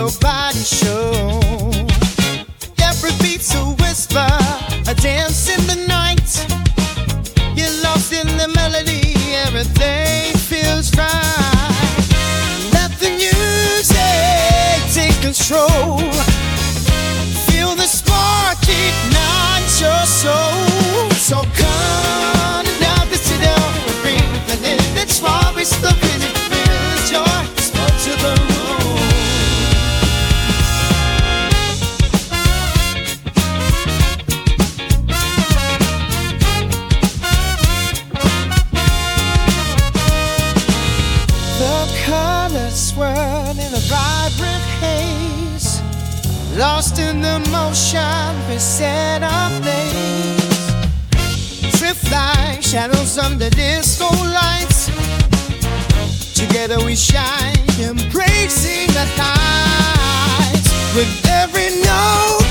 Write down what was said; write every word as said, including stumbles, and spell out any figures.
your body show. Every beat's a whisper, a dance in the night. You're lost in the melody, everything feels right. Let the music take control. Feel the spark ignite your soul. So come now, this is down and breathe, and in it's always looking at feels joy. Spoke to the moon. The colors swirl in a vibrant haze. Lost in the motion, we set ablaze. Drift like shadows under disco lights. Together we shine, embracing the heights. With every note